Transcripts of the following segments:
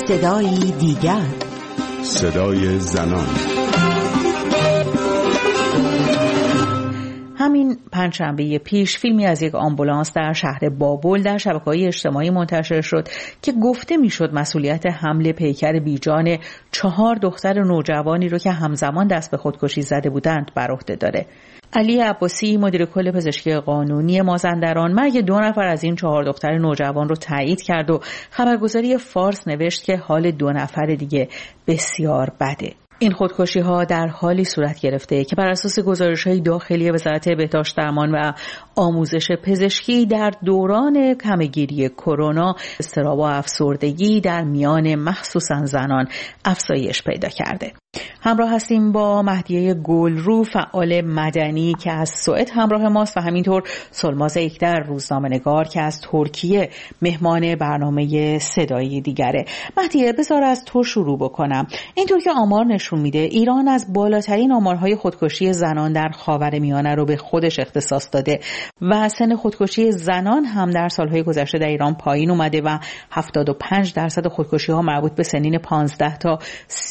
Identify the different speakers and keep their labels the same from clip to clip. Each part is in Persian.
Speaker 1: صدایی دیگر،
Speaker 2: صدای زنان.
Speaker 3: همین پنجشنبه پیش فیلمی از یک آمبولانس در شهر بابل در شبکه‌های اجتماعی منتشر شد که گفته میشد مسئولیت حمل پیکر بیجان 4 دختر نوجوانی رو که همزمان دست به خودکشی زده بودند بر عهده داره. علی عباسی مدیر کل پزشکی قانونی مازندران مرگ 2 نفر از این 4 دختر نوجوان رو تایید کرد و خبرگزاری فارس نوشت که حال 2 نفر دیگه بسیار بده. این خودکشی‌ها در حالی صورت گرفته که بر اساس گزارش‌های داخلی وزارت بهداشت درمان و آموزش پزشکی در دوران کمه‌گیری کرونا اضطراب و افسردگی در میان مخصوصاً زنان افزایش پیدا کرده. همراه هستیم با مهدیه گلرو، فعال مدنی که از سوئد همراه ماست و همینطور سلماز اکدر، روزنامه‌نگار که از ترکیه مهمان برنامه صدایی دیگره. مهدیه، بذار از تو شروع بکنم. اینطور که آمار نشون میده ایران از بالاترین آمارهای خودکشی زنان در خاورمیانه رو به خودش اختصاص داده و سن خودکشی زنان هم در سالهای گذشته در ایران پایین اومده و 75% خودکشی‌ها مربوط به سنین 15 تا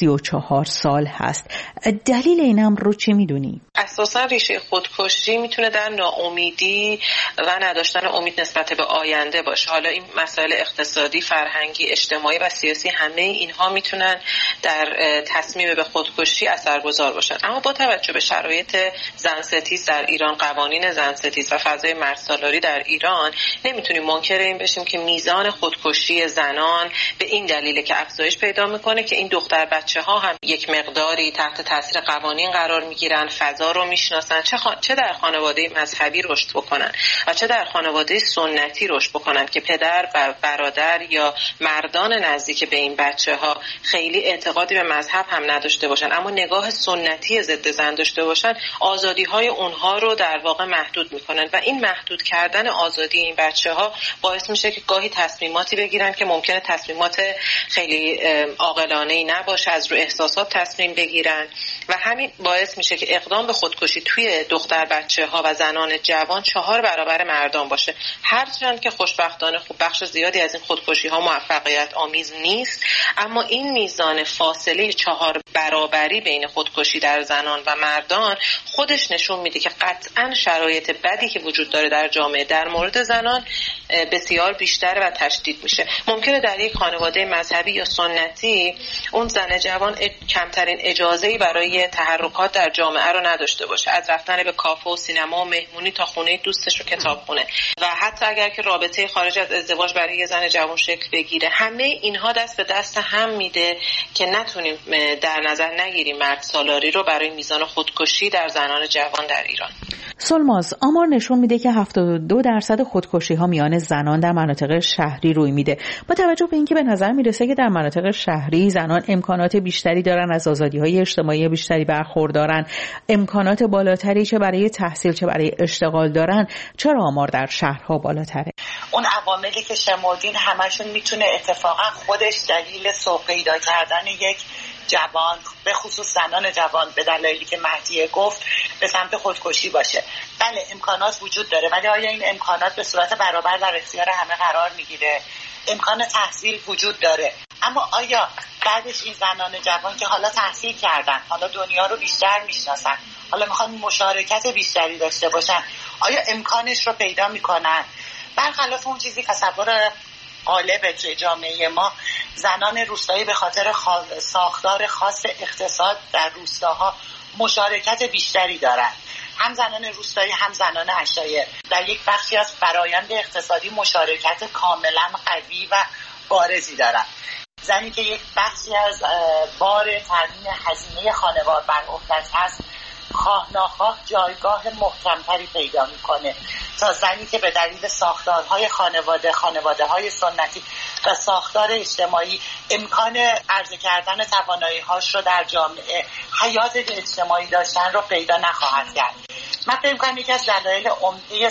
Speaker 3: 34 سال هست. دلیل این امر رو چی میدونی؟
Speaker 4: اساساً ریشه خودکشی میتونه در ناامیدی و نداشتن امید نسبت به آینده باشه. حالا این مسائل اقتصادی، فرهنگی، اجتماعی و سیاسی همه اینها میتونن در تصمیم به خودکشی اثرگذار باشن. اما با توجه به شرایط زن‌ستیز در ایران، قوانین زن‌ستیز و فضای مردسالاری در ایران، نمیتونیم منکر این بشیم که میزان خودکشی زنان به این دلیله که افزایش پیدا میکنه که این دختر بچه‌ها هم یک مقداری تحت تاثیر قوانین قرار میگیرن، فضا رو میشناسن، چه در خانواده مذهبی رشد بکنن و چه در خانواده سنتی رشد بکنن که پدر و برادر یا مردان نزدیک به این بچه‌ها خیلی اعتقادی به مذهب هم نداشته باشن اما نگاه سنتی ضد زن داشته باشن، آزادی‌های اونها رو در واقع محدود میکنن و این محدود کردن آزادی این بچه‌ها باعث میشه که گاهی تصمیماتی بگیرن که ممکنه تصمیمات خیلی عاقلانه‌ای نباشه، از رو احساسات تصمیم بگیرن و همین باعث میشه که اقدام به خودکشی توی دختر بچه‌ها و زنان جوان 4 برابر مردان باشه. هرچند که خوشبختانه بخش زیادی از این خودکشی‌ها موفقیت آمیز نیست، اما این میزان فاصله 4 برابری بین خودکشی در زنان و مردان خودش نشون میده که قطعاً شرایط بدی که وجود داره در جامعه در مورد زنان بسیار بیشتر و تشدید میشه. ممکنه در یک خانواده مذهبی یا سنتی اون زن جوان کمترین اجازه‌ای برای تحرکات در جامعه رو نداشته باشه، از رفتن به کافه و سینما و مهمونی تا خونه دوستش و کتابخونه و حتی اگر که رابطه خارج از ازدواج برای یه زن جوان شکل بگیره، همه اینها دست به دست هم میده که نتونیم در نظر نگیریم مردسالاری رو برای میزان خودکشی در زنان جوان در ایران.
Speaker 3: سلماز، آمار نشون میده که 72% خودکشی‌ها میان زنان در مناطق شهری روی میده. با توجه به اینکه به نظر میرسه که در مناطق شهری زنان امکانات بیشتری دارن، از آزادی‌های اجتماعی بیشتری برخوردارن، امکانات بالاتری چه برای تحصیل چه برای اشتغال دارن، چرا آمار در شهرها بالاتره؟
Speaker 5: اون عواملی که شمردین همشون میتونه اتفاقا خودش دلیل سوق پیدا کردن یک جوان، به خصوص زنان جوان، به دلایلی که مهدیه گفت به سمت خودکشی باشه. بله امکانات وجود داره، ولی آیا این امکانات به صورت برابر در اختیار همه قرار میگیره؟ امکان تحصیل وجود داره، اما آیا بعدش این زنان جوان که حالا تحصیل کردن، حالا دنیا رو بیشتر میشناسن، حالا میخوان مشارکت بیشتری داشته باشن، آیا امکانش رو پیدا میکنن؟ برخلاف اون چیزی تصور غالب توی جامعه ما، زنان روستایی به خاطر ساختار خاص اقتصاد در روستاها مشارکت بیشتری دارند. هم زنان روستایی هم زنان عشایر در یک بخشی از فرایند اقتصادی مشارکت کاملا قوی و بارزی دارند. زنی که یک بخشی از بار تامین هزینه خانوار بر عهده‌اش هست، خواه ناخواه جایگاه محکمتری پیدا میکنه تا زنی که به دلیل ساختارهای خانواده‌های سنتی و ساختار اجتماعی امکان عرضه کردن توانایی‌هاش رو در جامعه، حیات اجتماعی داشتن رو پیدا نخواهد کرد. من فکر می‌کنم یکی از دلایل عمده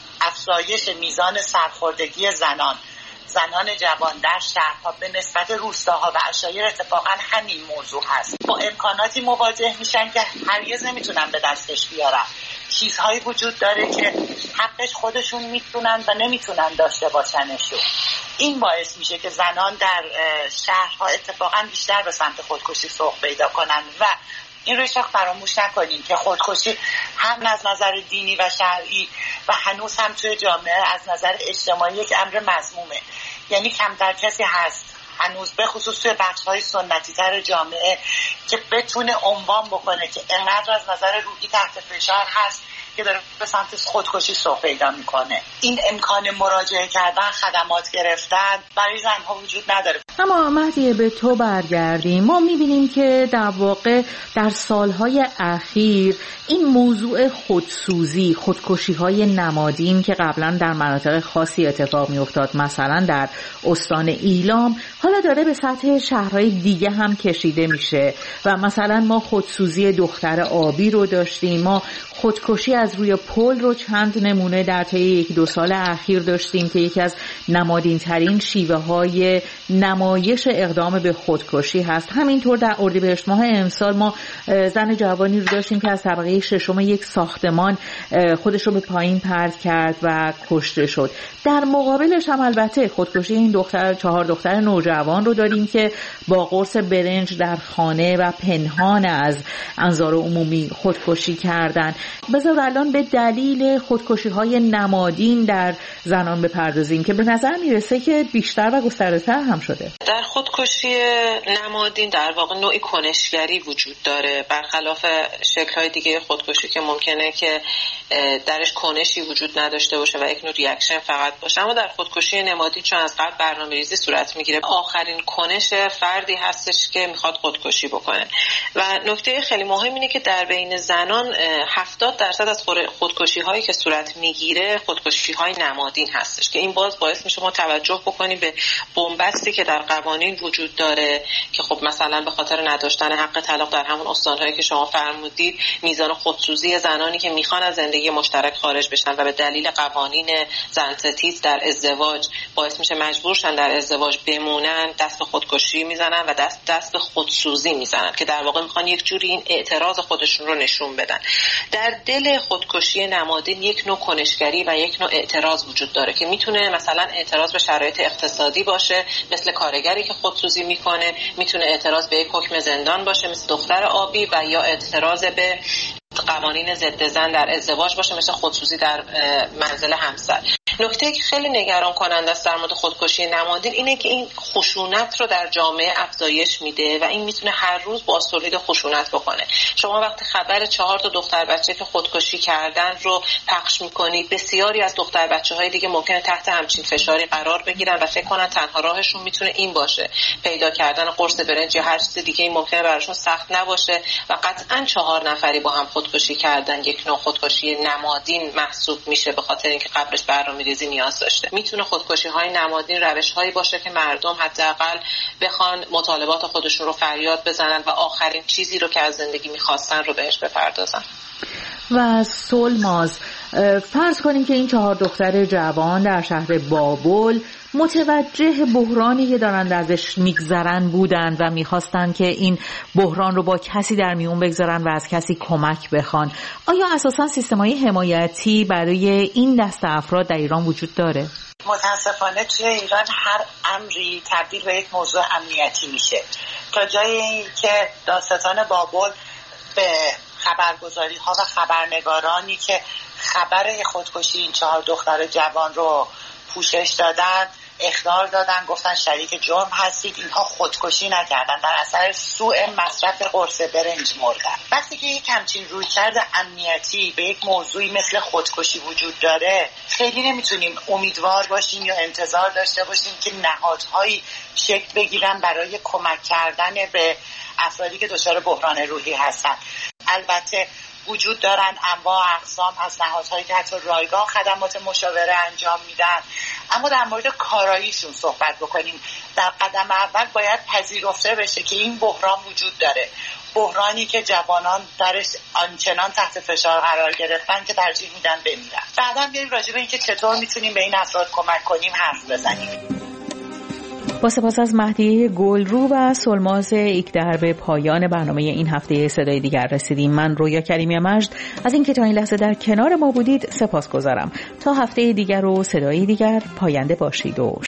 Speaker 5: افزایش میزان سرخوردگی زنان جوان در شهرها به نسبت روستاها و عشایر اتفاقا همین موضوع هست. با امکاناتی مواجه میشن که هرگز نمیتونن به دستش بیارن. چیزهایی وجود داره که حقش خودشون میتونن و نمیتونن داشته باشنشون. این باعث میشه که زنان در شهرها اتفاقا بیشتر به سمت خودکشی سوق پیدا کنن و این رو فراموش نکنیم که خودکشی هم از نظر دینی و شرعی و هنوز هم توی جامعه از نظر اجتماعی یک امر مذمومه. یعنی کمتر کسی هست هنوز به خصوص توی بخش‌های سنتی تر جامعه که بتونه عنوان بکنه که انقدر از نظر روحی تحت فشار هست که داره به سمت خودکشی سوق پیدا میکنه. این امکان مراجعه کردن، خدمات گرفتن برای زنها وجود نداره.
Speaker 3: اما مهدیه به تو برگردیم، ما میبینیم که در واقع در سالهای اخیر این موضوع خودسوزی، خودکشی‌های نمادین که قبلا در مناطق خاصی اتفاق میافتاد، مثلا در استان ایلام، حالا داره به سطح شهرهای دیگه هم کشیده میشه و مثلا ما خودسوزی دختر آبی رو داشتیم، ما خودکشی از روی پل رو چند نمونه در طی 1-2 سال اخیر داشتیم که یکی از نمادین ترین شیوه های نمایش اقدام به خودکشی هست. همینطور در اردیبهشت ماه امسال ما زن جوانی رو داشتیم که از طبقه 6 یک ساختمان خودش رو به پایین پرت کرد و کشته شد. در مقابلش هم البته خودکشی این 4 دختر نوجوان رو داریم که با قرص برنج در خانه و پنهان از انظار عمومی خودکشی کردن. بذار الان به دلیل خودکشی‌های نمادین در زنان بپردازیم که به نظر میرسه که بیشتر و گسترده‌تر هم شده.
Speaker 4: در خودکشی نمادین در واقع نوعی کنشگری وجود داره، برخلاف شکل‌های دیگه خودکشی که ممکنه که درش کنشی وجود نداشته باشه و یک نوع ریاکشن فقط باشه. اما در خودکشی نمادین چون از قبل برنامه‌ریزی صورت میگیره، آخرین کنش فردی هستش که میخواد خودکشی بکنه. و نکته خیلی مهم اینه که در بین زنان 70% از خودکشی هایی که صورت میگیره خودکشی های نمادین هستش که این باعث میشه ما توجه بکنیم به بنبستی که در قوانین وجود داره که خب مثلا به خاطر نداشتن حق طلاق در همون استانهایی که شما فرمودید، میزان خودسوزی زنانی که میخوان از زندگی مشترک خارج بشن و به دلیل قوانین زن ستیز در ازدواج باعث میشه مجبورشن در ازدواج بمونن، دست به خودکشی میزنن و دست به خودسوزی میزنن که در واقع میخوان یک جوری این اعتراض خودشون رو نشون بدن. در دل خودکشی نمادین یک نوع کنشگری و یک نوع اعتراض وجود داره که میتونه مثلا اعتراض به شرایط اقتصادی باشه، مثل کارگری که خودسوزی میکنه، میتونه اعتراض به یک حکم زندان باشه مثل دختر آبی و یا اعتراض به قوانین ضد زن در ازدواج باشه مثل خودسوزی در منزل همسر. نکته که خیلی نگران کننده است در مورد خودکشی نمادین اینه که این خشونت رو در جامعه افزایش میده و این میتونه هر روز باعث تولید خشونت بکنه. شما وقتی خبر 4 دختر بچه که خودکشی کردن رو پخش میکنید، بسیاری از دختر بچه‌های دیگه ممکنه تحت همچین فشاری قرار بگیرن و فکر کنن تنها راهشون میتونه این باشه، پیدا کردن قرص برنج یا هر چیز دیگه این ممکنه براشون سخت نباشه و قطعاً 4 نفری با هم خودکشی کردن یک نوع خودکشی نمادین محسوب میشه به خاطر اینکه قبلش برنامه‌ریزی نیاز داشته. میتونه خودکشی‌های نمادین روش‌هایی باشه که مردم حداقل بخوان مطالبات خودشون رو فریاد بزنن و آخرین چیزی رو که از زندگی می‌خواستن رو بهش بپردازن.
Speaker 3: و سلماز، فرض کنیم که این 4 دختر جوان در شهر بابل متوجه بحرانی که دارند ازش میگذرن بودند و میخواستن که این بحران رو با کسی در میون بگذارن و از کسی کمک بخوان. آیا اساساً سیستم‌های حمایتی برای این دسته افراد در ایران وجود داره؟
Speaker 5: متاسفانه توی ایران هر امری تبدیل به یک موضوع امنیتی میشه، تا جایی که داستان بابل به خبرگزاری ها و خبرنگارانی که خبر خودکشی این 4 دختر جوان رو پوشش دادن اخطار دادن، گفتن شریک جرم هستید. اینها خودکشی نکردن، در اثر سوء مصرف قرص برنج مردن. وقتی که یک همچین رویکرد امنیتی به یک موضوعی مثل خودکشی وجود داره، خیلی نمیتونیم امیدوار باشیم یا انتظار داشته باشیم که نهادهایی شکل بگیرن برای کمک کردن به افرادی که دچار بحران روحی هستن. البته وجود دارن انواع اقسام از نهادهایی که حتی رایگان خدمات مشاوره انجام میدن، اما در مورد کاراییشون صحبت بکنیم. در قدم اول باید پذیرفته بشه که این بحران وجود داره، بحرانی که جوانان درش آنچنان تحت فشار قرار گرفتن که ترجیح میدن بمیرن. بعداً بیاییم راجع به اینکه چطور میتونیم به این افراد کمک کنیم حرف بزنیم.
Speaker 3: با سپاس از مهدیه گلرو و سلماز ایکدر به پایان برنامه این هفته صدای دیگر رسیدیم. من رویا کریمی مجد از اینکه تا این لحظه در کنار ما بودید سپاسگزارم. تا هفته دیگر و صدای دیگر پاینده باشید و